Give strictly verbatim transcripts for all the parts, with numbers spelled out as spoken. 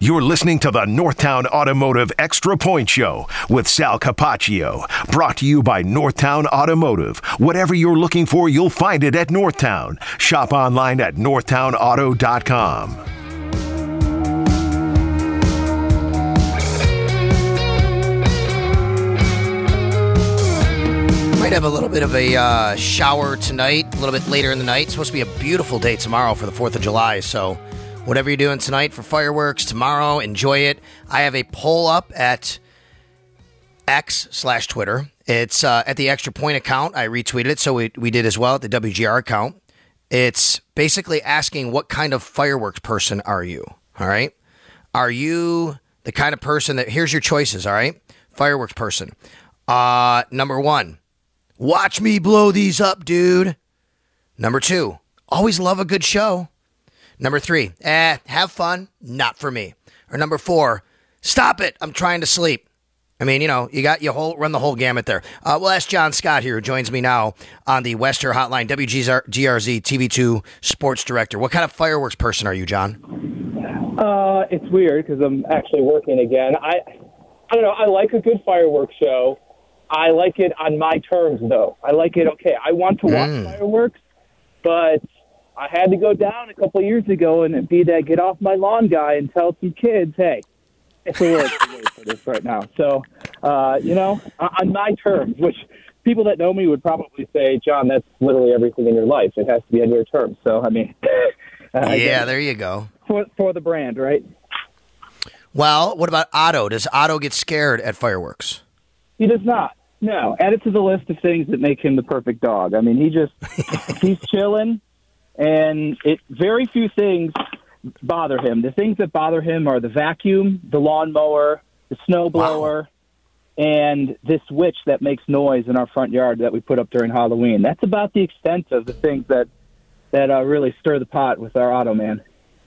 You're listening to the Northtown Automotive Extra Point Show with Sal Capaccio. Brought to you by Northtown Automotive. Whatever you're looking for, you'll find it at Northtown. Shop online at northtown auto dot com. Might have a little bit of a uh, shower tonight, a little bit later in the night. It's supposed to be a beautiful day tomorrow for the fourth of July, so whatever you're doing tonight for fireworks, tomorrow, enjoy it. I have a poll up at X slash Twitter. It's uh, at the Extra Point account. I retweeted it, so we, we did as well at the W G R account. It's basically asking what kind of fireworks person are you, all right? Are you the kind of person that, here's your choices, all right? Fireworks person. Uh, number one, watch me blow these up, dude. Number two, always love a good show. Number three, eh, have fun, not for me. Or number four, stop it, I'm trying to sleep. I mean, you know, you got you whole run the whole gamut there. Uh, we'll ask John Scott here, who joins me now on the Wester Hotline, W G R Z T V two Sports Director. What kind of fireworks person are you, John? Uh, it's weird because I'm actually working again. I, I don't know. I like a good fireworks show. I like it on my terms, though. I like it. Okay, I want to watch mm. fireworks, but I had to go down a couple of years ago and be that get off my lawn guy and tell some kids, hey, it's a little too late for this right now. So, uh, you know, on my terms, which people that know me would probably say, John, that's literally everything in your life. It has to be on your terms. So, I mean. Uh, yeah, there you go. For, for the brand, right? Well, what about Otto? Does Otto get scared at fireworks? He does not. No. Add it to the list of things that make him the perfect dog. I mean, he just, he's chilling. And it very few things bother him. The things that bother him are the vacuum, the lawnmower, the snowblower, wow. and this witch that makes noise in our front yard that we put up during Halloween. That's about the extent of the things that that uh, really stir the pot with our Otto man.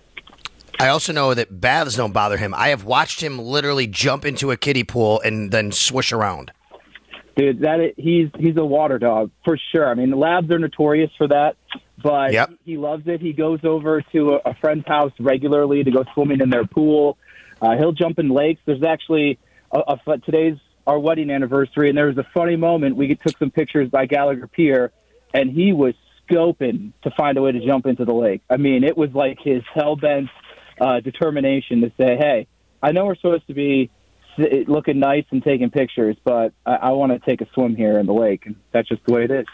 I also know that baths don't bother him. I have watched him literally jump into a kiddie pool and then swish around. Dude, that he's he's a water dog for sure. I mean, the labs are notorious for that. But yep. he loves it. He goes over to a, a friend's house regularly to go swimming in their pool. Uh, he'll jump in lakes. There's actually a, a, today's our wedding anniversary, and there was a funny moment. We took some pictures by Gallagher Pier, and he was scoping to find a way to jump into the lake. I mean, it was like his hell-bent uh, determination to say, hey, I know we're supposed to be looking nice and taking pictures, but I, I want to take a swim here in the lake, and that's just the way it is.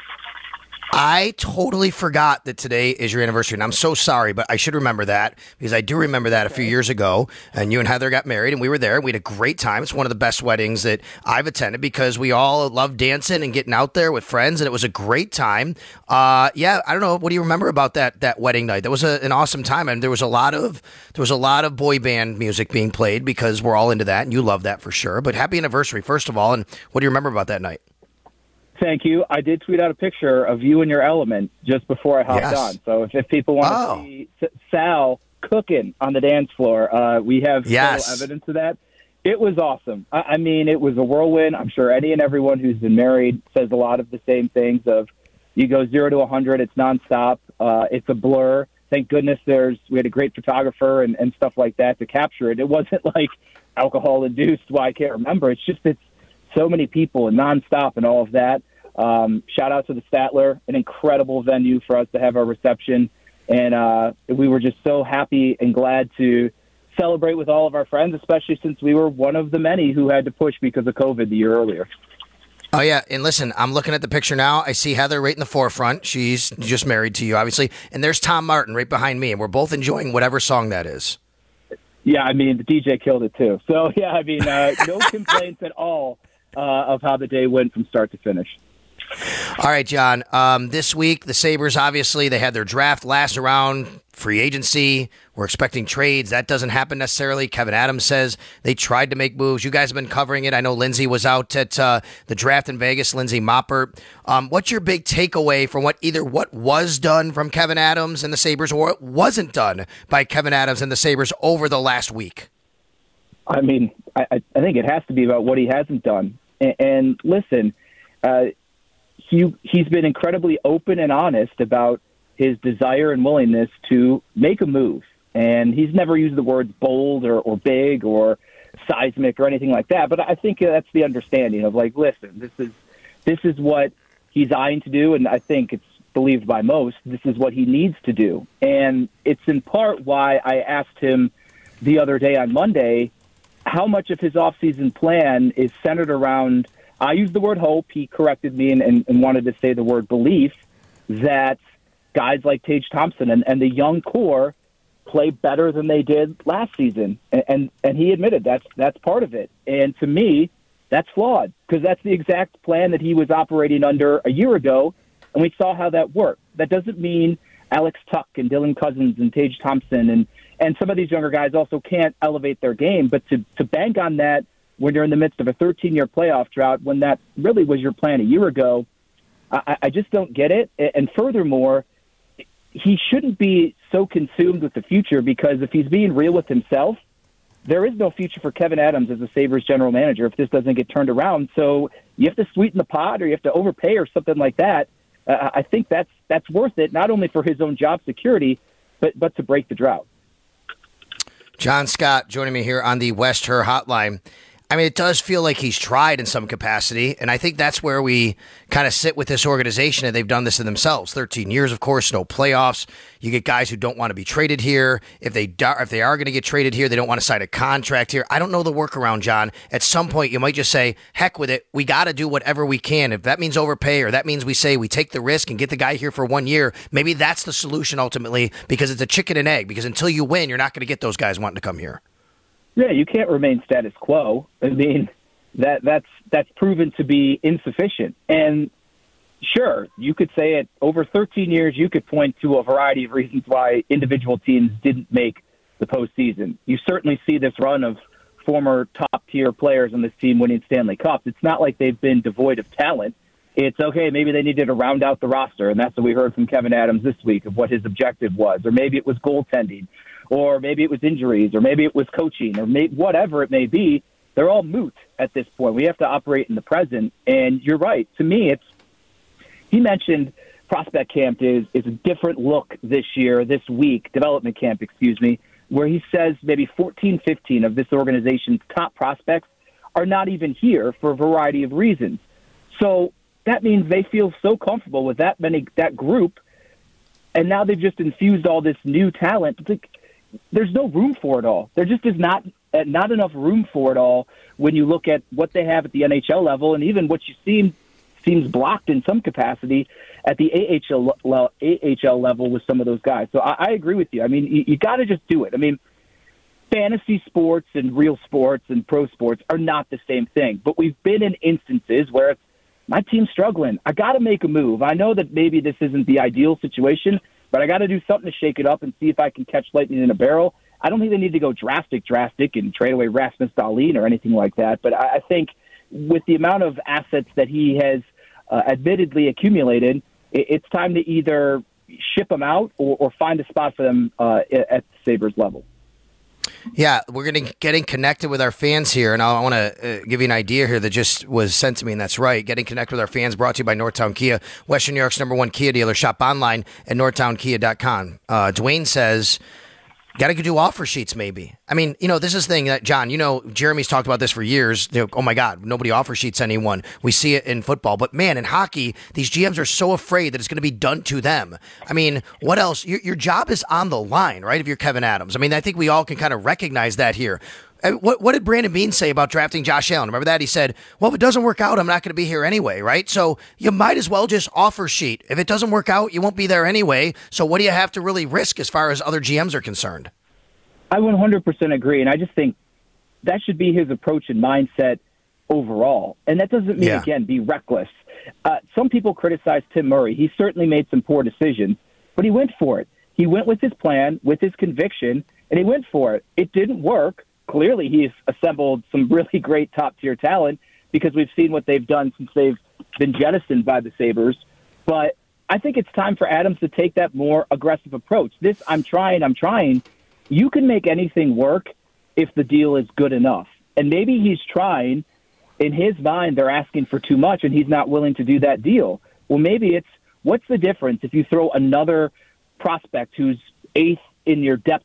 I totally forgot that today is your anniversary, and I'm so sorry, but I should remember that because I do remember that a few years ago, and you and Heather got married, and we were there, and we had a great time. It's one of the best weddings that I've attended because we all love dancing and getting out there with friends, and it was a great time. Uh, yeah, I don't know. What do you remember about that that wedding night? That was a, an awesome time, and there was a lot of there was a lot of boy band music being played because we're all into that, and you love that for sure. But happy anniversary, first of all, and what do you remember about that night? Thank you. I did tweet out a picture of you in your element just before I hopped yes. on. So if, if people want oh. to see Sal cooking on the dance floor, uh, we have yes. evidence of that. It was awesome. I, I mean, it was a whirlwind. I'm sure any and everyone who's been married says a lot of the same things of you go zero to one hundred, it's nonstop. Uh, it's a blur. Thank goodness there's we had a great photographer and, and stuff like that to capture it. It wasn't like alcohol-induced, well, I can't remember. It's just it's so many people and nonstop and all of that. Um, shout out to the Statler, an incredible venue for us to have our reception. And uh, we were just so happy and glad to celebrate with all of our friends, especially since we were one of the many who had to push because of COVID the year earlier. Oh, yeah. And listen, I'm looking at the picture now. I see Heather right in the forefront. She's just married to you, obviously. And there's Tom Martin right behind me. And we're both enjoying whatever song that is. Yeah, I mean, the D J killed it, too. So, yeah, I mean, uh, no complaints at all uh, of how the day went from start to finish. All right, John. Um, this week, the Sabres, obviously, they had their draft last round, free agency. We're expecting trades. That doesn't happen necessarily. Kevin Adams says they tried to make moves. You guys have been covering it. I know Lindsay was out at uh, the draft in Vegas, Lindsay Moppert. Um, what's your big takeaway from what either what was done from Kevin Adams and the Sabres or what wasn't done by Kevin Adams and the Sabres over the last week? I mean, I, I think it has to be about what he hasn't done. And, and listen, uh, he he's been incredibly open and honest about his desire and willingness to make a move. And he's never used the words bold or, or big or seismic or anything like that. But I think that's the understanding of, like, listen, this is this is what he's eyeing to do, and I think it's believed by most, this is what he needs to do. And it's in part why I asked him the other day on Monday how much of his offseason plan is centered around, I used the word hope, he corrected me and, and, and wanted to say the word belief, that guys like Tage Thompson and, and the young core play better than they did last season. And, and, and he admitted that's, that's part of it. And to me, that's flawed, because that's the exact plan that he was operating under a year ago, and we saw how that worked. That doesn't mean Alex Tuck and Dylan Cousins and Tage Thompson and, and some of these younger guys also can't elevate their game, but to, to bank on that when you're in the midst of a thirteen-year playoff drought, when that really was your plan a year ago, I, I just don't get it. And furthermore, he shouldn't be so consumed with the future, because if he's being real with himself, there is no future for Kevin Adams as a Sabres general manager if this doesn't get turned around. So you have to sweeten the pot, or you have to overpay or something like that. Uh, I think that's that's worth it, not only for his own job security, but but to break the drought. John Scott joining me here on the West Her Hotline. I mean, it does feel like he's tried in some capacity, and I think that's where we kind of sit with this organization, and they've done this to themselves. thirteen years, of course, no playoffs. You get guys who don't want to be traded here. If they do, if they are going to get traded here, they don't want to sign a contract here. I don't know the workaround, John. At some point, you might just say, heck with it. We got to do whatever we can. If that means overpay, or that means we say we take the risk and get the guy here for one year, maybe that's the solution ultimately, because it's a chicken and egg, because until you win, you're not going to get those guys wanting to come here. Yeah, you can't remain status quo. I mean, that that's that's proven to be insufficient. And sure, you could say it over thirteen years, you could point to a variety of reasons why individual teams didn't make the postseason. You certainly see this run of former top-tier players on this team winning Stanley Cups. It's not like they've been devoid of talent. It's, okay, maybe they needed to round out the roster, and that's what we heard from Kevin Adams this week of what his objective was. Or maybe it was goaltending, or maybe it was injuries, or maybe it was coaching, or may, whatever it may be. They're all moot at this point. We have to operate in the present. And you're right. To me, it's he mentioned prospect camp is, is a different look this year, this week, development camp, excuse me, where he says maybe fourteen, fifteen of this organization's top prospects are not even here for a variety of reasons. So that means they feel so comfortable with that many, that group, and now they've just infused all this new talent. It's like, there's no room for it all. There just is not not enough room for it all when you look at what they have at the N H L level, and even what you see seems blocked in some capacity at the A H L, A H L level with some of those guys. So I, I agree with you. I mean, you, you got to just do it. I mean, fantasy sports and real sports and pro sports are not the same thing, but we've been in instances where it's, my team's struggling. I got to make a move. I know that maybe this isn't the ideal situation, but I got to do something to shake it up and see if I can catch lightning in a barrel. I don't think they need to go drastic, drastic and trade away Rasmus Dahlin or anything like that. But I, I think with the amount of assets that he has uh, admittedly accumulated, it, it's time to either ship them out or, or find a spot for them uh, at the Sabres level. Yeah, we're getting getting connected with our fans here, and I want to uh, give you an idea here that just was sent to me, and that's right. Getting connected with our fans brought to you by Northtown Kia, Western New York's number one Kia dealer. Shop online at northtown kia dot com. Uh, Dwayne says, got to do offer sheets maybe. I mean, you know, this is the thing that, John, you know, Jeremy's talked about this for years. You know, oh, my God, nobody offer sheets anyone. We see it in football. But, man, in hockey, these G Ms are so afraid that it's going to be done to them. I mean, what else? Your, your job is on the line, right, if you're Kevin Adams. I mean, I think we all can kind of recognize that here. What, what did Brandon Beane say about drafting Josh Allen? Remember that? He said, well, if it doesn't work out, I'm not going to be here anyway, right? So you might as well just offer sheet. If it doesn't work out, you won't be there anyway. So what do you have to really risk as far as other G Ms are concerned? I one hundred percent agree, and I just think that should be his approach and mindset overall. And that doesn't mean, yeah. again, be reckless. Uh, some people criticize Tim Murray. He certainly made some poor decisions, but he went for it. He went with his plan, with his conviction, and he went for it. It didn't work. Clearly, he's assembled some really great top-tier talent because we've seen what they've done since they've been jettisoned by the Sabres. But I think it's time for Adams to take that more aggressive approach. This, I'm trying, I'm trying. You can make anything work if the deal is good enough. And maybe he's trying. In his mind, they're asking for too much, and he's not willing to do that deal. Well, maybe it's, what's the difference if you throw another prospect who's eighth in your depth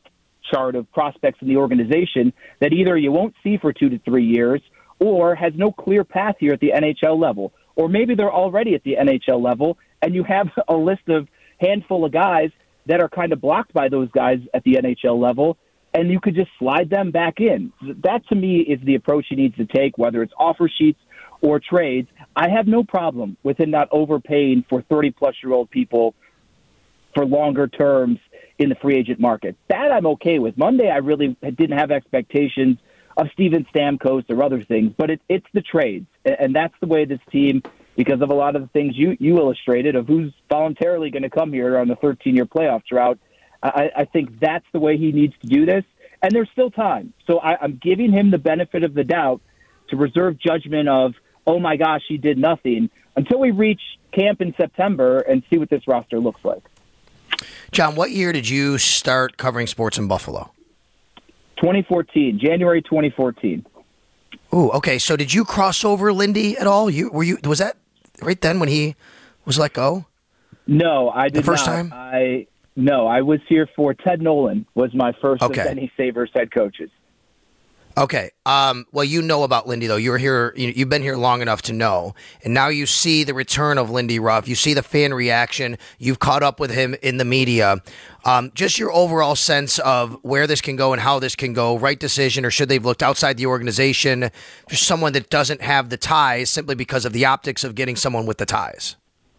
chart of prospects in the organization that either you won't see for two to three years or has no clear path here at the N H L level. Or maybe they're already at the N H L level and you have a list of handful of guys that are kind of blocked by those guys at the N H L level, and you could just slide them back in. That, to me, is the approach he needs to take, whether it's offer sheets or trades. I have no problem with him not overpaying for thirty-plus-year-old people for longer terms in the free agent market. That I'm okay with. Monday, I really didn't have expectations of Steven Stamkos or other things, but it, it's the trades, and that's the way this team, because of a lot of the things you, you illustrated of who's voluntarily going to come here on the thirteen-year playoff drought, I, I think that's the way he needs to do this, and there's still time. So I, I'm giving him the benefit of the doubt to reserve judgment of, oh my gosh, he did nothing, until we reach camp in September and see what this roster looks like. John, what year did you start covering sports in Buffalo? twenty fourteen, January twenty fourteen. Ooh, okay. So did you cross over Lindy at all? You were you was that right then when he was let go? No, I did the first not. time. I no, I was here for Ted Nolan. Was my first okay. of Benny Sabres head coaches. Okay. Um, well, you know about Lindy, though. You were here. You, you've been here long enough to know, and now you see the return of Lindy Ruff. You see the fan reaction. You've caught up with him in the media. Um, just your overall sense of where this can go and how this can go. Right decision, or should they've looked outside the organization? Just someone that doesn't have the ties simply because of the optics of getting someone with the ties.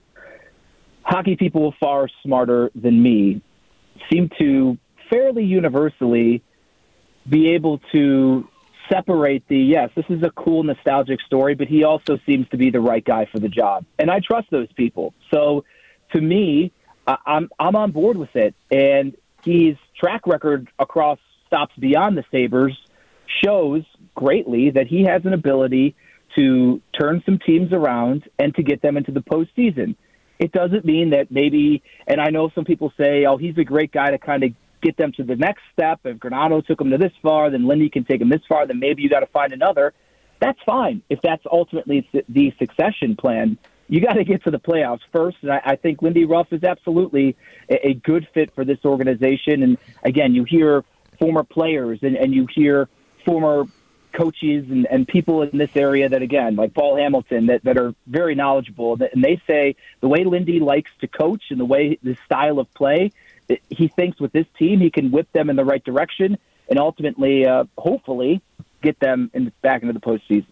Hockey people far smarter than me seem to fairly universally be able to separate the, yes, this is a cool, nostalgic story, but he also seems to be the right guy for the job. And I trust those people. So to me, I'm I'm on board with it. And his track record across stops beyond the Sabres shows greatly that he has an ability to turn some teams around and to get them into the postseason. It doesn't mean that maybe, and I know some people say, oh, he's a great guy to kind of get them to the next step. If Granato took them to this far, then Lindy can take them this far, then maybe you got to find another. That's fine. If that's ultimately the succession plan, you got to get to the playoffs first. And I, I think Lindy Ruff is absolutely a, a good fit for this organization. And again, you hear former players and, and you hear former coaches and, and people in this area that, again, like Paul Hamilton, that, that are very knowledgeable. And they say the way Lindy likes to coach and the way the style of play, he thinks with this team he can whip them in the right direction and ultimately, uh, hopefully, get them in, back into the postseason.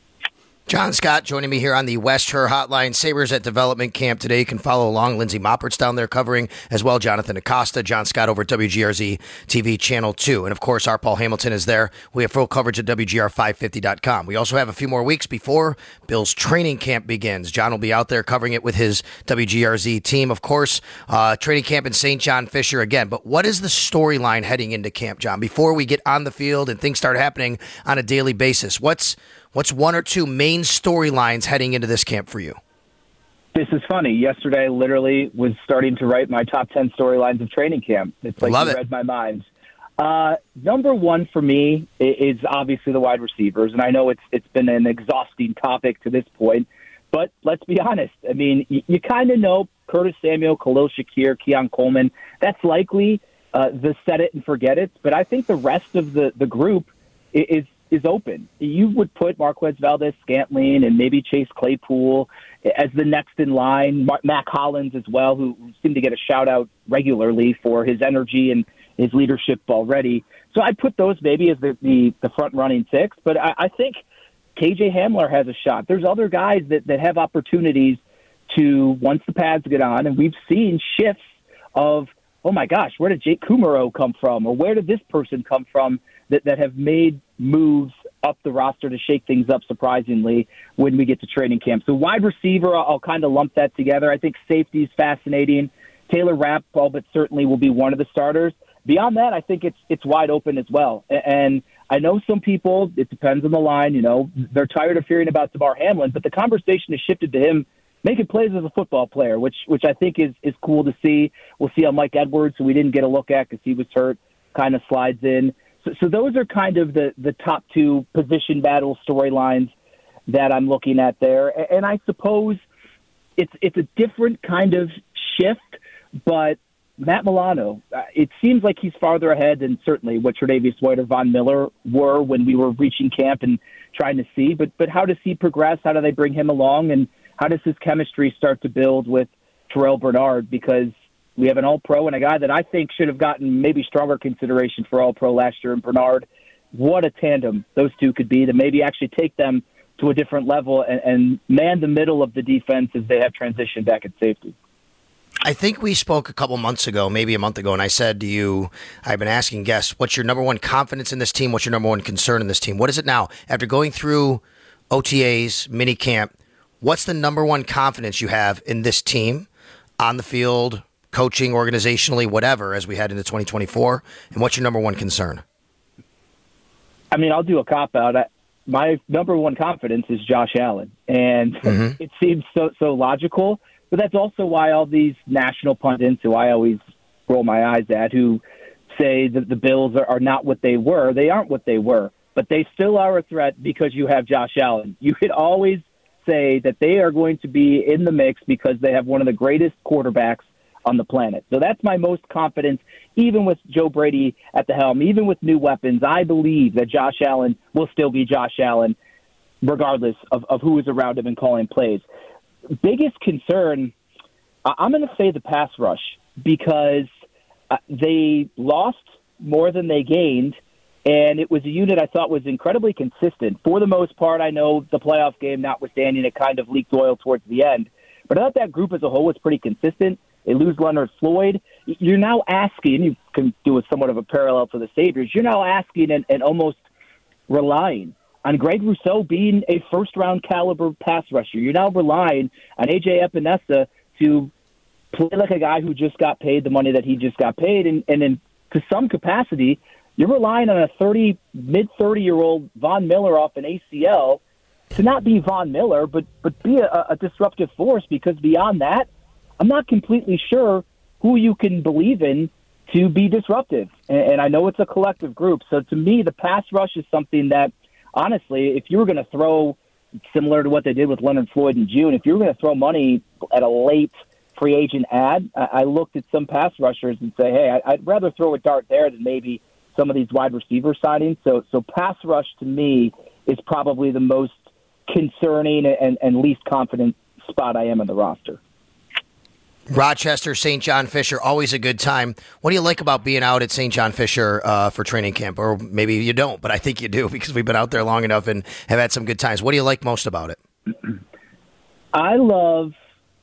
John Scott joining me here on the West Her Hotline. Sabres at development camp today. You can follow along. Lindsay Moppert's down there covering as well. Jonathan Acosta, John Scott over at W G R Z T V Channel two. And, of course, our Paul Hamilton is there. We have full coverage at W G R five fifty dot com. We also have a few more weeks before Bill's training camp begins. John will be out there covering it with his W G R Z team. Of course, uh, training camp in Saint John Fisher again. But what is the storyline heading into camp, John, before we get on the field and things start happening on a daily basis? What's What's one or two main storylines heading into this camp for you? This is funny. Yesterday, I literally was starting to write my top ten storylines of training camp. It's like Love you it. read my mind. Uh, number one for me is obviously the wide receivers, and I know it's it's been an exhausting topic to this point, but let's be honest. I mean, you, you kind of know Curtis Samuel, Khalil Shakir, Keon Coleman. That's likely uh, the set it and forget it, but I think the rest of the, the group is is open. You would put Marquez Valdes-Scantling and maybe Chase Claypool as the next in line, Mac Hollins as well, who seemed to get a shout-out regularly for his energy and his leadership already. So I'd put those maybe as the, the, the front-running six, but I, I think K J Hamler has a shot. There's other guys that, that have opportunities to, once the pads get on, and we've seen shifts of, oh my gosh, where did Jake Kumaro come from, or where did this person come from, that, that have made moves up the roster to shake things up surprisingly when we get to training camp. So wide receiver, I'll, I'll kind of lump that together. I think safety is fascinating. Taylor Rapp, all but certainly, will be one of the starters. Beyond that, I think it's it's wide open as well. And I know some people, it depends on the line, you know, they're tired of hearing about Damar Hamlin, but the conversation has shifted to him making plays as a football player, which which I think is, is cool to see. We'll see how Mike Edwards, who we didn't get a look at because he was hurt, kind of slides in. So, so those are kind of the, the top two position battle storylines that I'm looking at there. And I suppose it's it's a different kind of shift, but Matt Milano, uh, it seems like he's farther ahead than certainly what Tre'Davious White or Von Miller were when we were reaching camp and trying to see. But but how does he progress? How do they bring him along? And how does his chemistry start to build with Terrell Bernard? Because we have an All-Pro and a guy that I think should have gotten maybe stronger consideration for All-Pro last year in Bernard. What a tandem those two could be to maybe actually take them to a different level and, and man the middle of the defense as they have transitioned back at safety. I think we spoke a couple months ago, maybe a month ago, and I said to you, I've been asking guests, what's your number one confidence in this team? What's your number one concern in this team? What is it now? After going through O T As, mini camp, what's the number one confidence you have in this team on the field, coaching, organizationally, whatever, as we head into twenty twenty-four? And what's your number one concern? I mean, I'll do a cop-out. I, my number one confidence is Josh Allen, and mm-hmm. it seems so so logical. But that's also why all these national pundits, who I always roll my eyes at, who say that the Bills are, are not what they were, they aren't what they were. But they still are a threat because you have Josh Allen. You could always say that they are going to be in the mix because they have one of the greatest quarterbacks on the planet. So that's my most confidence, even with Joe Brady at the helm, even with new weapons. I believe that Josh Allen will still be Josh Allen, regardless of, of who is around him and calling plays. Biggest concern, I'm going to say the pass rush, because uh, they lost more than they gained, and it was a unit I thought was incredibly consistent. For the most part, I know the playoff game notwithstanding, it kind of leaked oil towards the end. But I thought that group as a whole was pretty consistent. They lose Leonard Floyd. You're now asking, you can do a somewhat of a parallel to the Sabres, you're now asking and, and almost relying on Greg Rousseau being a first-round caliber pass rusher. You're now relying on A J Epinesa to play like a guy who just got paid the money that he just got paid, and, and in, to some capacity, you're relying on a thirty, mid-thirty-year-old Von Miller off an A C L to not be Von Miller, but, but be a, a disruptive force, because beyond that, I'm not completely sure who you can believe in to be disruptive. And, and I know it's a collective group. So to me, the pass rush is something that, honestly, if you were going to throw, similar to what they did with Leonard Floyd in June, if you were going to throw money at a late free agent ad, I, I looked at some pass rushers and say, hey, I, I'd rather throw a dart there than maybe some of these wide receiver signings. So, so pass rush to me is probably the most concerning and, and least confident spot I am in the roster. Rochester, Saint John Fisher, always a good time. What do you like about being out at Saint John Fisher uh, for training camp? Or maybe you don't, but I think you do, because we've been out there long enough and have had some good times. What do you like most about it? I love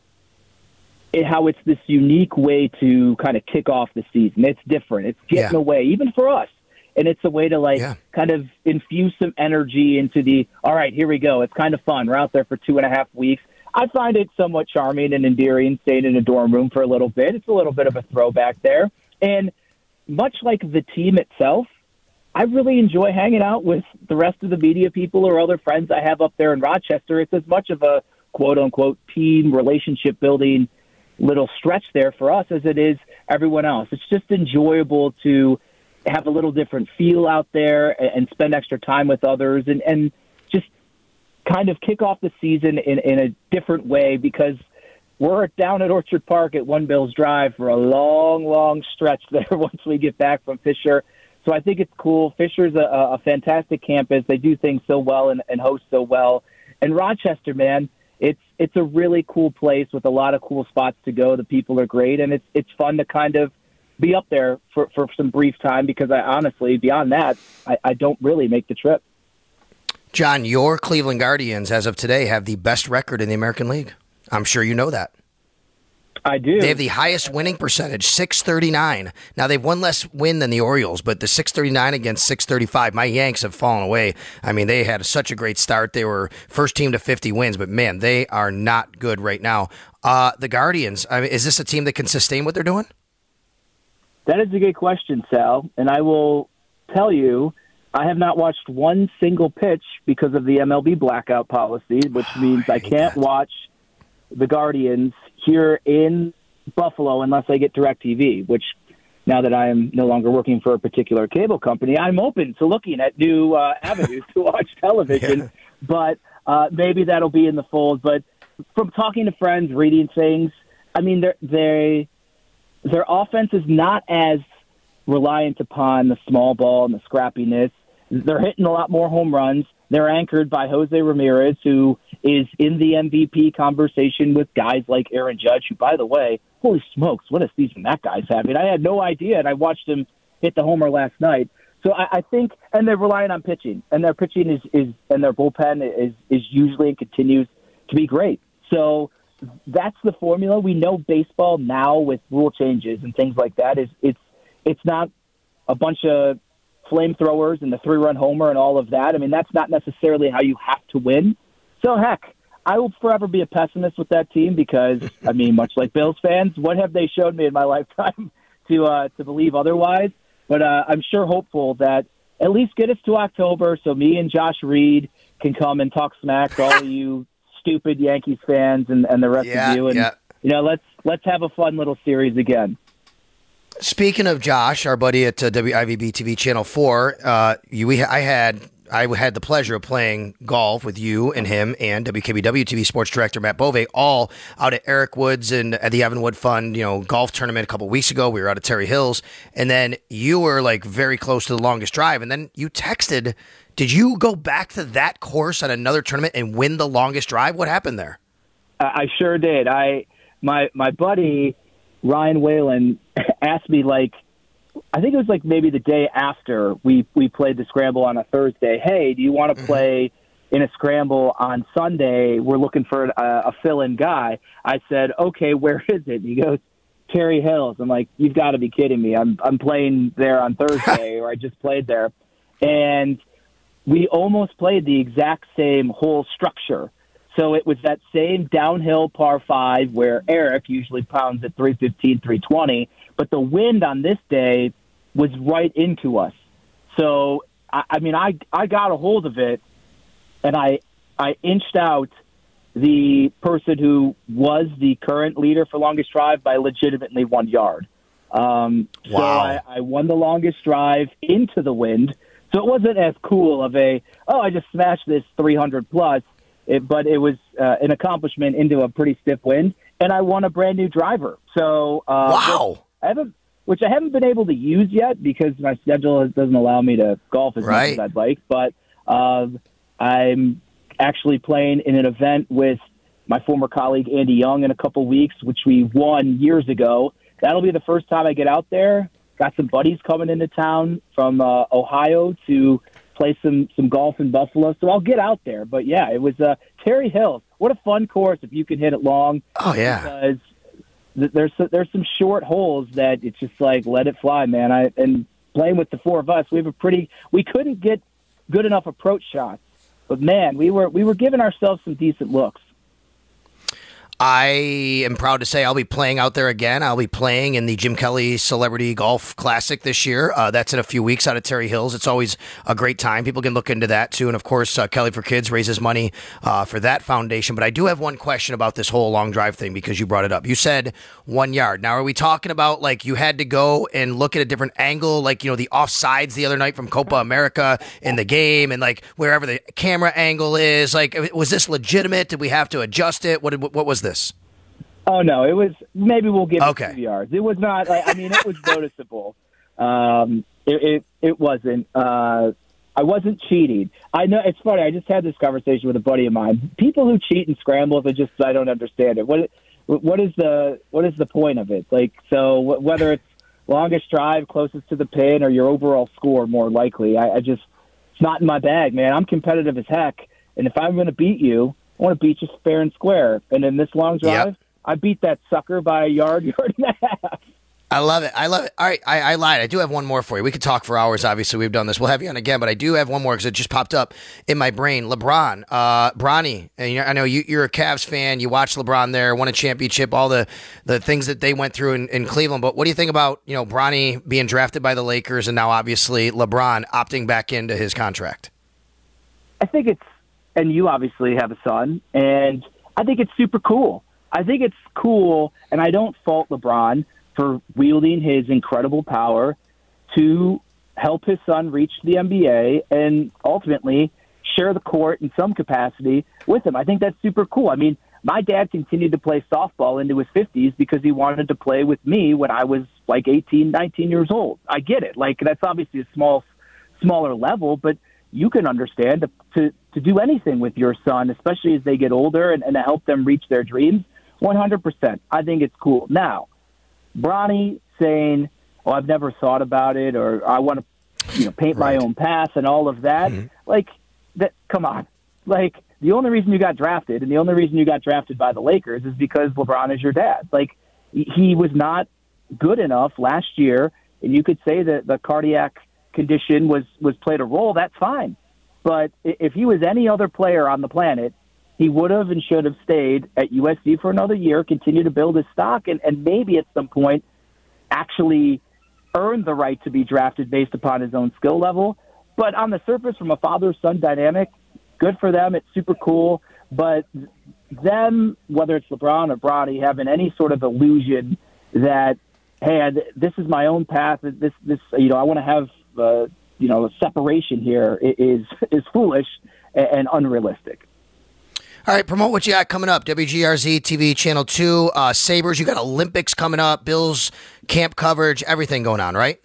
it, how it's this unique way to kind of kick off the season. It's different. It's getting yeah. away, even for us. And it's a way to, like, yeah. kind of infuse some energy into the, all right, here we go. It's kind of fun. We're out there for two and a half weeks. I find it somewhat charming and endearing staying in a dorm room for a little bit. It's a little bit of a throwback there. And much like the team itself, I really enjoy hanging out with the rest of the media people or other friends I have up there in Rochester. It's as much of a quote-unquote team relationship-building little stretch there for us as it is everyone else. It's just enjoyable to have a little different feel out there and spend extra time with others and, and just kind of kick off the season in, in a different way, because we're down at Orchard Park at One Bills Drive for a long, long stretch there once we get back from Fisher. So I think it's cool. Fisher's a, a fantastic campus. They do things so well and, and host so well. And Rochester, man, it's it's a really cool place with a lot of cool spots to go. The people are great, and it's it's fun to kind of be up there for, for some brief time, because I honestly, beyond that, I, I don't really make the trip. John, your Cleveland Guardians, as of today, have the best record in the American League. I'm sure you know that. I do. They have the highest winning percentage, six thirty-nine. Now, they've one less win than the Orioles, but the six thirty-nine against six thirty-five, my Yanks have fallen away. I mean, they had such a great start. They were first team to fifty wins, but, man, they are not good right now. Uh, the Guardians, I mean, is this a team that can sustain what they're doing? That is a good question, Sal, and I will tell you, I have not watched one single pitch because of the M L B blackout policy, which means oh, I, I can't that. watch the Guardians here in Buffalo unless I get DirecTV, which now that I am no longer working for a particular cable company, I'm open to looking at new uh, avenues to watch television, yeah. but uh, maybe that'll be in the fold. But from talking to friends, reading things, I mean, they their offense is not as reliant upon the small ball and the scrappiness. They're hitting a lot more home runs. They're anchored by Jose Ramirez, who is in the M V P conversation with guys like Aaron Judge, who, by the way, holy smokes, what a season that guy's having. I had no idea, and I watched him hit the homer last night. So I, I think, and they're relying on pitching, and their pitching is, is and their bullpen is, is usually and continues to be great. So that's the formula. We know baseball now with rule changes and things like that is it's it's not a bunch of flamethrowers and the three-run homer and all of that. I mean, that's not necessarily how you have to win. So, heck, I will forever be a pessimist with that team because, I mean, much like Bills fans, what have they showed me in my lifetime to uh, to believe otherwise? But uh, I'm sure hopeful that at least get us to October so me and Josh Reed can come and talk smack to all of you stupid Yankees fans and, and the rest yeah, of you. And, yeah. you know, let's let's have a fun little series again. Speaking of Josh, our buddy at uh, W I V B T V Channel four, uh, you, we, I had I had the pleasure of playing golf with you and him and W K B W T V Sports Director Matt Bove, all out at Eric Woods and at the Evan Wood Fund, you know, golf tournament a couple weeks ago. We were out at Terry Hills, and then you were like very close to the longest drive, and then you texted. Did you go back to that course at another tournament and win the longest drive? What happened there? I sure did. I my my buddy Ryan Whalen asked me, like, I think it was like maybe the day after we, we played the scramble on a Thursday. Hey, do you want to play in a scramble on Sunday? We're looking for a, a fill-in guy. I said, okay, where is it? And he goes, Terry Hills. I'm like, you've got to be kidding me. I'm I'm playing there on Thursday, or I just played there. And we almost played the exact same hole structure. So it was that same downhill par five where Eric usually pounds at three fifteen, three twenty, but the wind on this day was right into us. So, I, I mean, I I got a hold of it, and I I inched out the person who was the current leader for longest drive by legitimately one yard. Um, wow. So I, I won the longest drive into the wind. So it wasn't as cool of a, oh, I just smashed this three hundred plus. It, but it was uh, an accomplishment into a pretty stiff wind, and I won a brand new driver. So uh, wow, which I haven't, which I haven't been able to use yet because my schedule doesn't allow me to golf as right. much as I'd like. But uh, I'm actually playing in an event with my former colleague Andy Young in a couple weeks, which we won years ago. That'll be the first time I get out there. Got some buddies coming into town from uh, Ohio to play some, some golf in Buffalo, so I'll get out there. But, yeah, it was uh, Terry Hills. What a fun course if you can hit it long. Oh, yeah. Because th- there's, there's some short holes that it's just like, let it fly, man. I And playing with the four of us, we have a pretty – we couldn't get good enough approach shots. But, man, we were we were giving ourselves some decent looks. I am proud to say I'll be playing out there again. I'll be playing in the Jim Kelly Celebrity Golf Classic this year. Uh, that's in a few weeks out at Terry Hills. It's always a great time. People can look into that, too. And, of course, uh, Kelly for Kids raises money uh, for that foundation. But I do have one question about this whole long drive thing because you brought it up. You said one yard. Now, are we talking about, like, you had to go and look at a different angle, like, you know, the offsides the other night from Copa America in the game and, like, wherever the camera angle is? Like, was this legitimate? Did we have to adjust it? What, did, what was this? Oh, no, it was – maybe we'll give okay. it two yards. It was not – I mean, it was noticeable. Um, it, it it wasn't. Uh, I wasn't cheating. I know it's funny. I just had this conversation with a buddy of mine. People who cheat in scrambles, I just I don't understand it. What what is the what is the point of it? Like, so whether it's longest drive, closest to the pin, or your overall score, more likely, I, I just it's not in my bag, man. I'm competitive as heck, and if I'm going to beat you, I want to beat you fair and square. And in this long drive. Yep. I beat that sucker by a yard, yard and a half. I love it. I love it. All right, I, I lied. I do have one more for you. We could talk for hours, obviously. We've done this. We'll have you on again, but I do have one more because it just popped up in my brain. LeBron, uh, Bronny, and you know, I know you, you're a Cavs fan. You watched LeBron there, won a championship, all the, the things that they went through in, in Cleveland. But what do you think about, you know, Bronny being drafted by the Lakers and now obviously LeBron opting back into his contract? I think it's, and you obviously have a son, and I think it's super cool. I think it's cool, and I don't fault LeBron for wielding his incredible power to help his son reach the N B A and ultimately share the court in some capacity with him. I think that's super cool. I mean, my dad continued to play softball into his fifties because he wanted to play with me when I was like eighteen, nineteen years old. I get it. Like, that's obviously a small, smaller level, but you can understand to, to, to do anything with your son, especially as they get older, and, and to help them reach their dreams. one hundred percent. I think it's cool. Now, Bronny saying, oh, I've never thought about it, or I want to, you know, paint right. my own path and all of that. Mm-hmm. Like, that, come on. Like, the only reason you got drafted, and the only reason you got drafted by the Lakers, is because LeBron is your dad. Like, he was not good enough last year, and you could say that the cardiac condition was, was played a role. That's fine. But if he was any other player on the planet, he would have and should have stayed at U S C for another year, continue to build his stock, and, and maybe at some point actually earn the right to be drafted based upon his own skill level. But on the surface, from a father-son dynamic, good for them. It's super cool. But them, whether it's LeBron or Bronny, having any sort of illusion that, hey, this is my own path, this, this, you know, I want to have, uh, you know, a separation here is is foolish and unrealistic. All right, promote what you got coming up. W G R Z T V Channel two, uh, Sabres, you got Olympics coming up, Bills camp coverage, everything going on, right?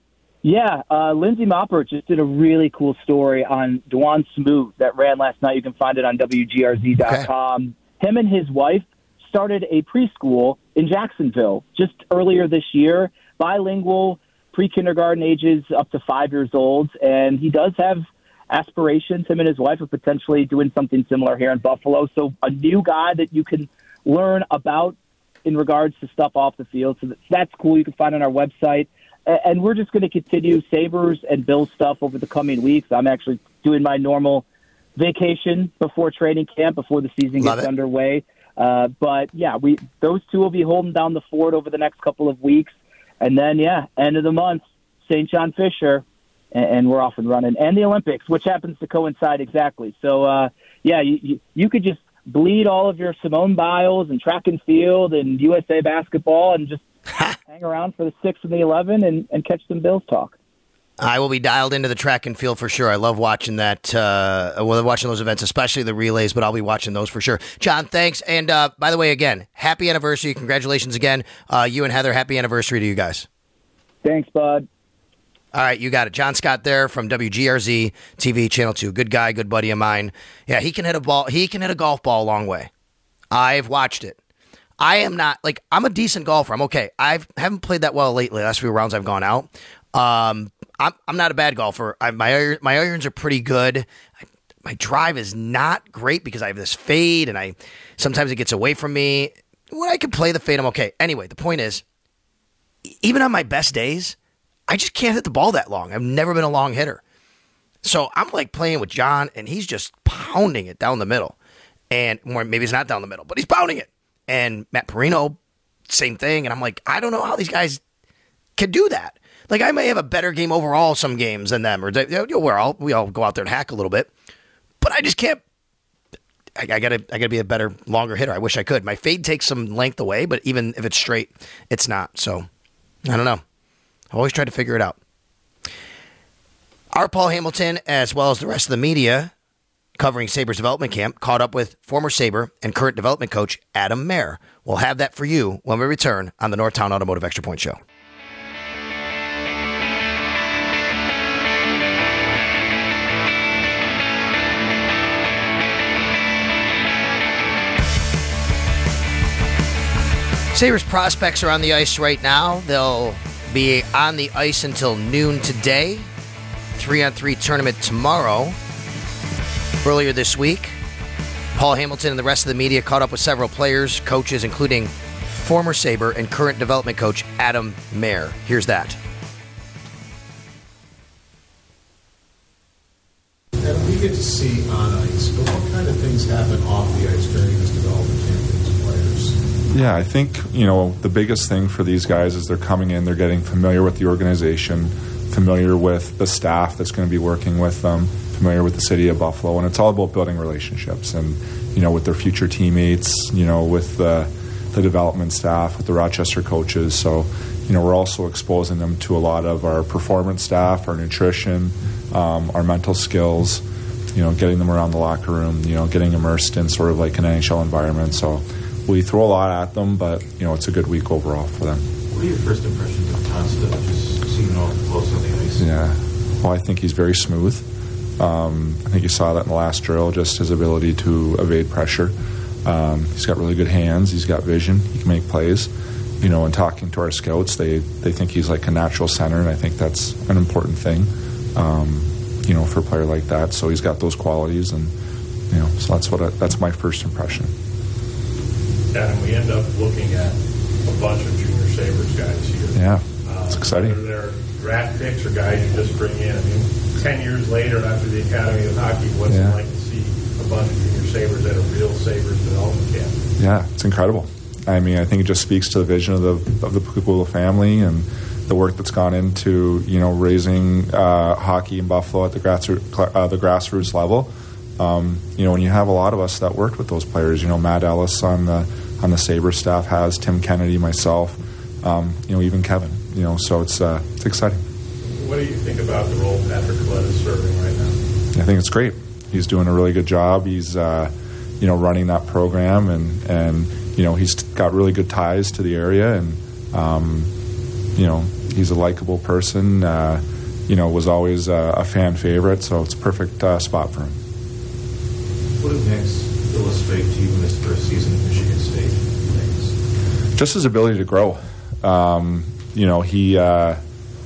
Yeah, uh, Lindsay Moppert just did a really cool story on Dwan Smoot that ran last night. You can find it on W G R Z dot com. Okay. Him and his wife started a preschool in Jacksonville just earlier this year, bilingual, pre-kindergarten ages up to five years old, and he does have aspirations, him and his wife, of potentially doing something similar here in Buffalo. So a new guy that you can learn about in regards to stuff off the field. So that's cool. You can find it on our website. And we're just going to continue Sabres and Bills stuff over the coming weeks. I'm actually doing my normal vacation before training camp, before the season Love gets it. underway. Uh, but, yeah, we those two will be holding down the fort over the next couple of weeks. And then, yeah, end of the month, Saint John Fisher, and, and we're off and running. And the Olympics, which happens to coincide exactly. So, uh, yeah, you, you, you could just bleed all of your Simone Biles and track and field and U S A basketball and just hang around for the six and the eleven and, and catch some Bills talk. I will be dialed into the track and field for sure. I love watching that, uh, well, watching those events, especially the relays, but I'll be watching those for sure. John, thanks. And uh, by the way, again, happy anniversary. Congratulations again. Uh, you and Heather, happy anniversary to you guys. Thanks, bud. All right, you got it. John Scott there from W G R Z T V Channel two. Good guy, good buddy of mine. Yeah, he can hit a ball. He can hit a golf ball a long way. I've watched it. I am not, like, I'm a decent golfer. I'm okay. I haven't played that well lately. The last few rounds I've gone out. Um, I'm I'm not a bad golfer. I, my my irons are pretty good. I, my drive is not great because I have this fade, and I sometimes it gets away from me. When I can play the fade, I'm okay. Anyway, the point is, even on my best days, I just can't hit the ball that long. I've never been a long hitter. So I'm like playing with John, and he's just pounding it down the middle. And or maybe it's not down the middle, but he's pounding it. And Matt Perino, same thing. And I'm like, I don't know how these guys can do that. Like, I may have a better game overall some games than them, or you know, we're all we all go out there and hack a little bit, but I just can't. I, I gotta, I gotta be a better, longer hitter. I wish I could. My fade takes some length away, but even if it's straight, it's not. So, I don't know. I always try to figure it out. Our Paul Hamilton, as well as the rest of the media covering Sabres development camp, caught up with former Sabre and current development coach Adam Mayer. We'll have that for you when we return on the Northtown Automotive Extra Point Show. Sabres prospects are on the ice right now. They'll be on the ice until noon today. Three-on-three tournament tomorrow. Earlier this week, Paul Hamilton and the rest of the media caught up with several players, coaches, including former Sabre and current development coach Adam Mayer. Here's that. And we get to see on ice, but what kind of things happen off the ice during this development camp for these players? Yeah, I think, you know, the biggest thing for these guys is they're coming in, they're getting familiar with the organization, familiar with the staff that's going to be working with them, familiar with the city of Buffalo, and it's all about building relationships and, you know, with their future teammates, you know, with the, the development staff, with the Rochester coaches. So, you know, we're also exposing them to a lot of our performance staff, our nutrition, um, our mental skills, you know, getting them around the locker room, you know, getting immersed in sort of like an N H L environment. So we throw a lot at them, but, you know, it's a good week overall for them. What are your first impressions of Consta, just seeing him all close on the ice? Yeah, well, I think he's very smooth. Um, I think you saw that in the last drill, just his ability to evade pressure. Um, he's got really good hands. He's got vision. He can make plays. You know, and talking to our scouts, they, they think he's like a natural center, and I think that's an important thing, um, you know, for a player like that. So he's got those qualities, and, you know, so that's what I, that's my first impression. Yeah, and we end up looking at a bunch of junior Sabres guys here. Yeah, uh, it's exciting. Whether they're draft picks or guys you just bring in. I mean, ten years later after the Academy of Hockey, what's yeah. it like to see a bunch of junior Sabres at a real Sabres development camp? Yeah, it's incredible. I mean, I think it just speaks to the vision of the of the Pukula family and the work that's gone into, you know, raising uh, hockey in Buffalo at the grassroots, uh, the grassroots level. Um, you know, when you have a lot of us that worked with those players, you know, Matt Ellis on the on the Sabres staff has, Tim Kennedy, myself, um, you know, even Kevin. You know, so it's uh, it's exciting. What do you think about the role Patrick Collette is serving right now? I think it's great. He's doing a really good job. He's, uh, you know, running that program, and and you know, he's got really good ties to the area, and um, you know, he's a likable person. Uh, you know, was always a, a fan favorite, so it's a perfect uh, spot for him. What did Max illustrate to you in his first season at Michigan State? Thanks. Just his ability to grow. Um, you know, he. Uh,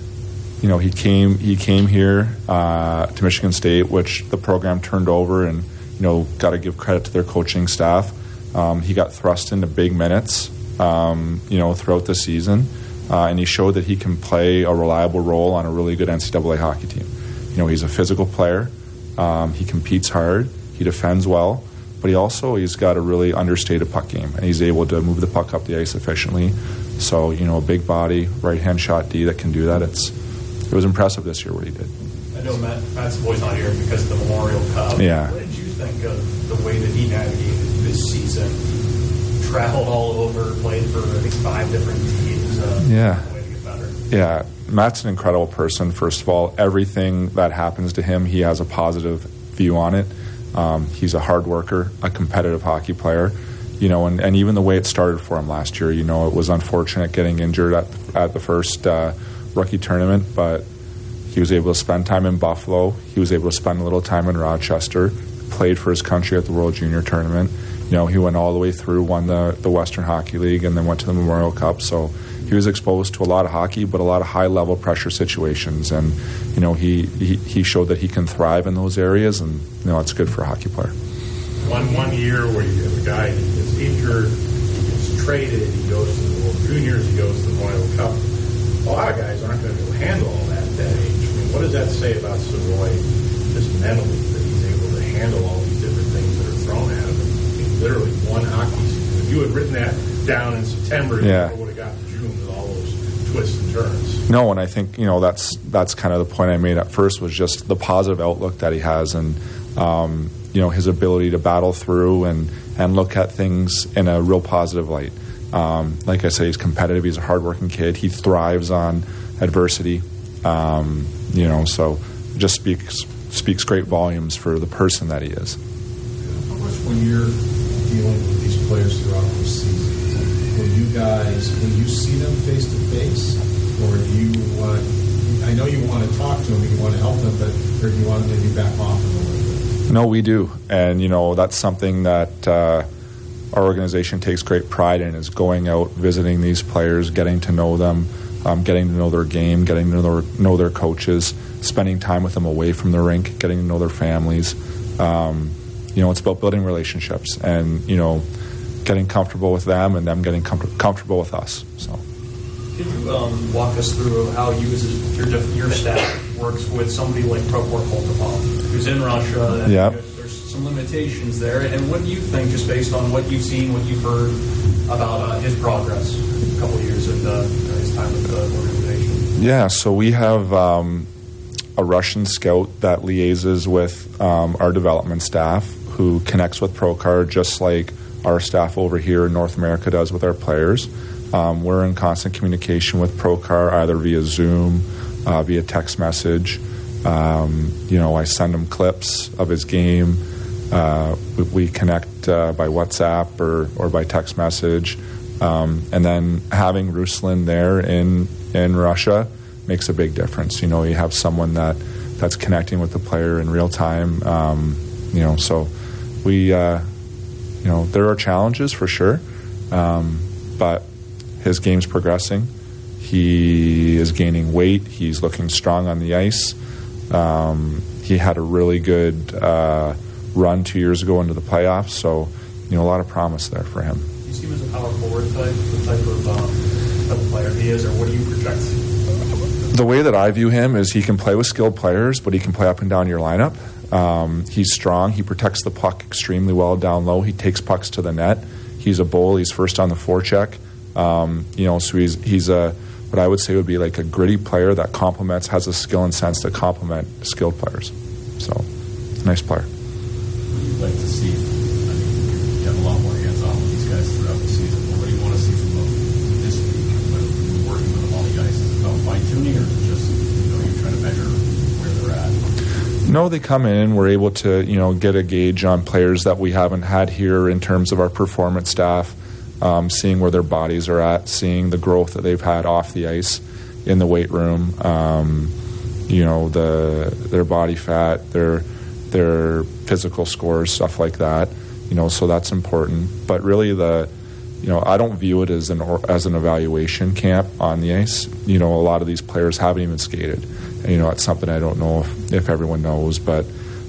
You know, he came he came here uh, to Michigan State, which the program turned over, and, you know, got to give credit to their coaching staff. Um, he got thrust into big minutes, um, you know, throughout the season, uh, and he showed that he can play a reliable role on a really good N C double A hockey team. You know, he's a physical player. Um, he competes hard. He defends well, but he also he's got a really understated puck game, and he's able to move the puck up the ice efficiently. So, you know, a big body, right hand shot D that can do that. It's It was impressive this year what he did. I know Matt, Matt's voice on here because of the Memorial Cup. Yeah. What did you think of the way that he navigated this season? Traveled all over, played for I think five different teams. Uh, Yeah. Way to get better. Yeah, Matt's an incredible person. First of all, everything that happens to him, he has a positive view on it. Um, he's a hard worker, a competitive hockey player. You know, and, and even the way it started for him last year, you know, it was unfortunate getting injured at at the first uh, rookie tournament, but he was able to spend time in Buffalo. He was able to spend a little time in Rochester, played for his country at the World Junior Tournament. You know, he went all the way through, won the, the Western Hockey League, and then went to the Memorial Cup. So he was exposed to a lot of hockey, but a lot of high-level pressure situations. And, you know, he, he, he showed that he can thrive in those areas, and, you know, it's good for a hockey player. One one year where you have a guy who gets injured, he gets traded, he goes to the World Juniors, he goes to the Memorial Cup. A lot of guys aren't going to be able to handle all that at that age. I mean, what does that say about Savoy, just mentally, that he's able to handle all these different things that are thrown at him? I mean, literally one hockey season. If you had written that down in September, yeah. you would have got to June with all those twists and turns. No, and I think, you know, that's that's kind of the point I made at first, was just the positive outlook that he has, and um, you know, his ability to battle through and, and look at things in a real positive light. Um, like I say, he's competitive. He's a hardworking kid. He thrives on adversity. Um, you know, so it just speaks speaks great volumes for the person that he is. How much, when you're dealing with these players throughout the season, will you guys, will you see them face to face, or do you want? I know you want to talk to them, and you want to help them, but or do you want to maybe back off a little bit? No, we do, and you know, that's something that. Uh, Our organization takes great pride in, is going out, visiting these players, getting to know them, um, getting to know their game, getting to know their, know their coaches, spending time with them away from the rink, getting to know their families. Um, you know, it's about building relationships and, you know, getting comfortable with them and them getting com- comfortable with us. So, Can you um, walk us through how you, as your, your staff, works with somebody like Prokhor Poltava, who's in Russia? And yep. Some limitations there, and what do you think, just based on what you've seen, what you've heard about uh, his progress a couple of years in uh, his time with the organization? Yeah, so we have um, a Russian scout that liaises with um, our development staff, who connects with Prokhor just like our staff over here in North America does with our players. Um, we're in constant communication with Prokhor, either via Zoom, uh, via text message. Um, you know, I send him clips of his game. Uh, we, we connect uh, by WhatsApp or, or by text message. Um, and then having Ruslan there in in Russia makes a big difference. You know, you have someone that, that's connecting with the player in real time. Um, you know, so we, uh, you know, there are challenges for sure, um, but his game's progressing. He is gaining weight. He's looking strong on the ice. Um, he had a really good uh, run two years ago into the playoffs, so you know a lot of promise there for him. Do you see him as a power forward type, the type of, um, type of player he is, or what do you project? The way that I view him is he can play with skilled players, but he can play up and down your lineup. Um, he's strong. He protects the puck extremely well down low. He takes pucks to the net. He's a bull. He's first on the forecheck. Um, you know, so he's he's a what I would say would be like a gritty player that complements, has a skill and sense to complement skilled players. So, nice player. What do you like to see? I mean, you have a lot more hands-on with these guys throughout the season. But what do you want to see from them this week when you're working with them on the ice? Is it about fine-tuning, or is it just, you know, you're trying to measure where they're at? No, they come in. We're able to, you know, get a gauge on players that we haven't had here in terms of our performance staff. Um, seeing where their bodies are at, seeing the growth that they've had off the ice in the weight room, um, you know, the their body fat, their their physical scores, stuff like that. You know, so that's important. But really, the you know, I don't view it as an or, as an evaluation camp on the ice. You know, a lot of these players haven't even skated. And, you know, it's something I don't know if, if everyone knows, but.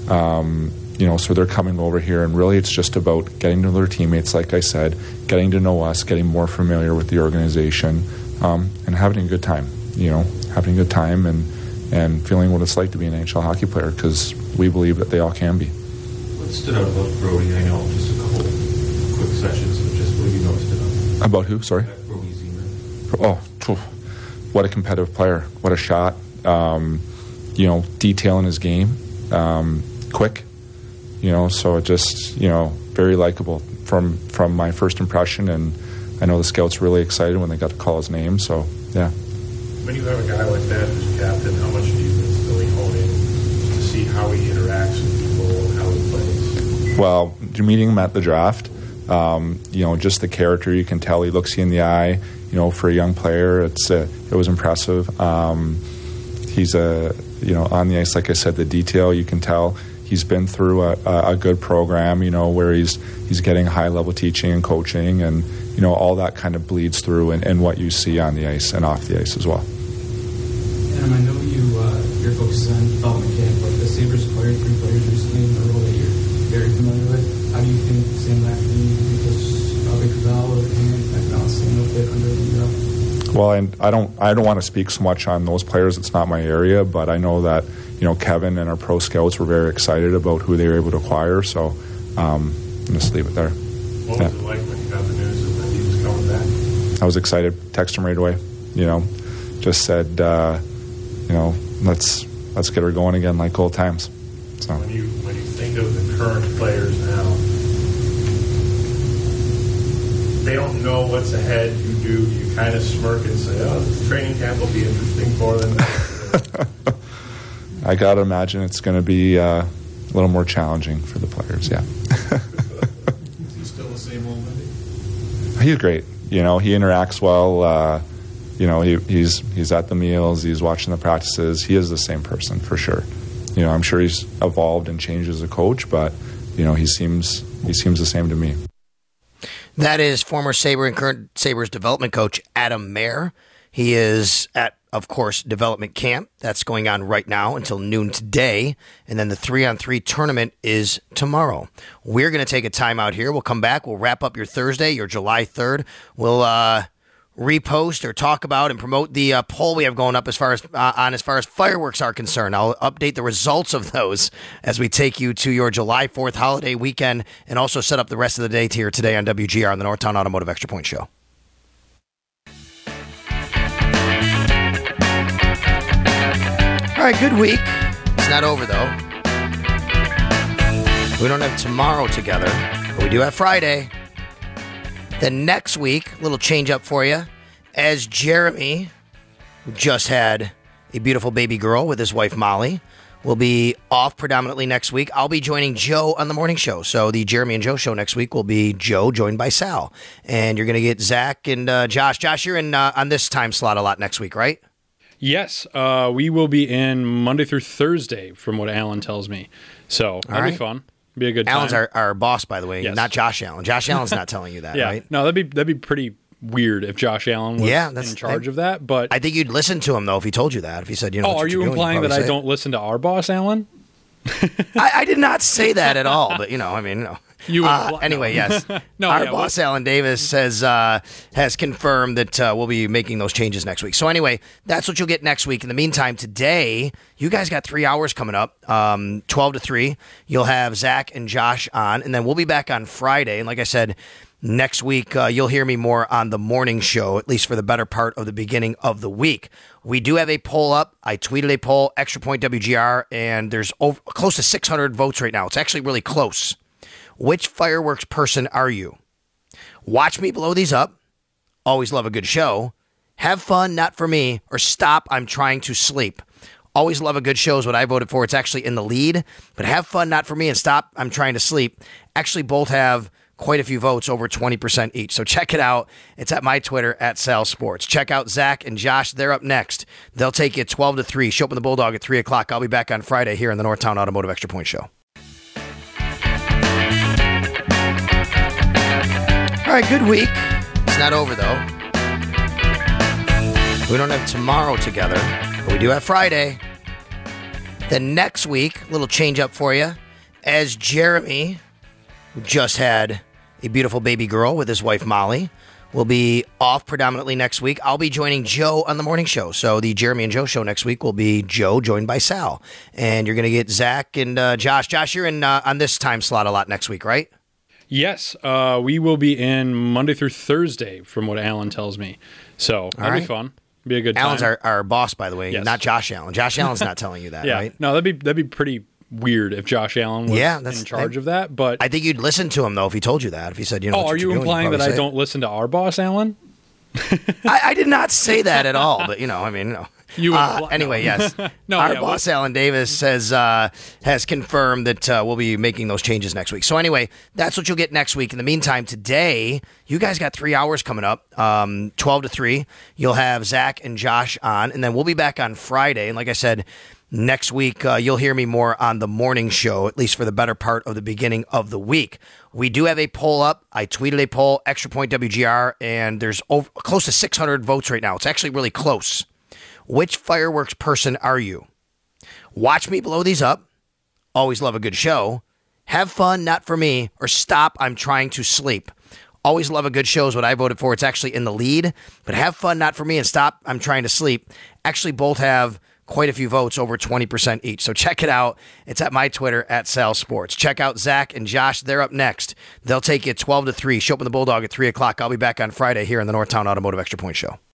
Um, You know, so they're coming over here, and really it's just about getting to their teammates, like I said, getting to know us, getting more familiar with the organization, um, and having a good time, you know, having a good time and, and feeling what it's like to be an N H L hockey player, because we believe that they all can be. What stood out about Brody? I know just a couple quick sessions, but just what have you noticed about? About who, sorry? Brody Zimmer. Oh, phew, what a competitive player. What a shot. Um, you know, detail in his game. Um, quick. You know, so it just, you know, very likable from from my first impression, and I know the scouts really excited when they got to call his name, so, yeah. When you have a guy like that as captain, how much do you really hone in to see how he interacts with people and how he plays? Well, meeting him at the draft, um, you know, just the character, you can tell he looks you in the eye, you know, for a young player, it's uh, it was impressive. Um, he's a, you know, on the ice, like I said, the detail, you can tell. He's been through a, a good program, you know, where he's he's getting high-level teaching and coaching, and, you know, all that kind of bleeds through in, in what you see on the ice and off the ice as well. Adam, I know you, uh, you're focused on development camp, but the Sabres acquired three players recently in a role that you're very familiar with. How do you think Sam Lafferty, Nicholas Aubé-Cavell, and McNaught Sam will fit under the umbrella? Well, and I don't I don't want to speak so much on those players. It's not my area, but I know that, you know, Kevin and our pro scouts were very excited about who they were able to acquire, so um, I'm just leave it there. What yeah. was it like when you got the news that he was coming back? I was excited. Texted him right away. You know, just said, uh, you know, let's let's get her going again like old times. So when you when you think of the current players now, they don't know what's ahead. You do. You kind of smirk and say, "Oh, this training camp will be interesting for them." I got to imagine it's going to be uh, a little more challenging for the players, yeah. Is he still the same old Wendy? He's great. You know, he interacts well. Uh, you know, he, he's he's at the meals. He's watching the practices. He is the same person for sure. You know, I'm sure he's evolved and changed as a coach, but, you know, he seems he seems the same to me. That is former Sabre and current Sabres development coach Adam Mayer. He is at, of course, development camp. That's going on right now until noon today. And then the three-on-three tournament is tomorrow. We're going to take a time out here. We'll come back. We'll wrap up your Thursday, your July third. We'll uh, repost or talk about and promote the uh, poll we have going up as far as uh, on as far as fireworks are concerned. I'll update the results of those as we take you to your July fourth holiday weekend, and also set up the rest of the day here today on W G R on the Northtown Automotive Extra Point Show. All right, good week. It's not over, though. We don't have tomorrow together, but we do have Friday. Then next week, a little change up for you, as Jeremy, who just had a beautiful baby girl with his wife Molly, will be off predominantly next week. I'll be joining Joe on the morning show. So the Jeremy and Joe show next week will be Joe joined by Sal. And you're going to get Zach and uh, Josh. Josh, you're in uh, on this time slot a lot next week, right? Yes. Uh, we will be in Monday through Thursday, from what Alan tells me. So that'll right. be fun. Be a good time. Alan's our, our boss, by the way, Yes. not Josh Allen. Josh Allen's not telling you that, yeah. right? No, that'd be that'd be pretty weird if Josh Allen was Yeah, that's- in charge I- of that. But I think you'd listen to him, though, if he told you that. If he said, you know, oh, that's are what you you're doing, you'd implying that probably I say it. don't listen to our boss, Alan? I, I did not say that at all, but, you know, I mean, you know. You Uh, imply- anyway, yes. No, Our yeah, boss, Alan Davis, has uh, has confirmed that uh, we'll be making those changes next week. So anyway, that's what you'll get next week. In the meantime, today, you guys got three hours coming up, um, twelve to three. You'll have Zach and Josh on, and then we'll be back on Friday. And like I said, next week, uh, you'll hear me more on the morning show, at least for the better part of the beginning of the week. We do have a poll up. I tweeted a poll, Extra Point W G R, and there's over, close to six hundred votes right now. It's actually really close. Which fireworks person are you? Watch me blow these up. Always love a good show. Have fun, not for me. Or stop, I'm trying to sleep. Always love a good show is what I voted for. It's actually in the lead. But have fun, not for me, and stop, I'm trying to sleep. Actually, both have quite a few votes, over twenty percent each. So check it out. It's at my Twitter, at Sal Sports. Check out Zach and Josh. They're up next. They'll take you twelve to three. Show up in the Bulldog at three o'clock. I'll be back on Friday here in the Northtown Automotive Extra Point Show. All right, good week. It's not over, though. We don't have tomorrow together, but we do have Friday. Then next week, a little change up for you. As Jeremy, who just had a beautiful baby girl with his wife, Molly, will be off predominantly next week. I'll be joining Joe on the morning show. So the Jeremy and Joe show next week will be Joe joined by Sal. And you're going to get Zach and uh, Josh. Josh, you're in uh, on this time slot a lot next week, right? Yes. Uh, we will be in Monday through Thursday, from what Alan tells me. So that'll right. be fun. Be a good Alan's time. our, our boss, by the way, Yes. not Josh Allen. Josh Allen's not telling you that, yeah. right? No, that'd be that'd be pretty weird if Josh Allen was Yeah, that's- in charge I- of that. But I think you'd listen to him, though, if he told you that. If he said, you know, oh, that's are what you you're doing, you'd implying that probably I say it. don't listen to our boss, Alan? I, I did not say that at all, but, you know, I mean, you know. You Uh, imply- anyway, no. yes. No, Our yeah, boss, Alan Davis, has uh, has confirmed that uh, we'll be making those changes next week. So anyway, that's what you'll get next week. In the meantime, today, you guys got three hours coming up, um, twelve to three. You'll have Zach and Josh on, and then we'll be back on Friday. And like I said, next week, uh, you'll hear me more on the morning show, at least for the better part of the beginning of the week. We do have a poll up. I tweeted a poll, Extra Point W G R, and there's over, close to six hundred votes right now. It's actually really close. Which fireworks person are you? Watch me blow these up. Always love a good show. Have fun, not for me. Or stop, I'm trying to sleep. Always love a good show is what I voted for. It's actually in the lead. But have fun, not for me, and stop, I'm trying to sleep. Actually, both have quite a few votes, over twenty percent each. So check it out. It's at my Twitter, at Sal Sports. Check out Zach and Josh. They're up next. They'll take you twelve to three. Show up in the Bulldog at three o'clock. I'll be back on Friday here in the Northtown Automotive Extra Point Show.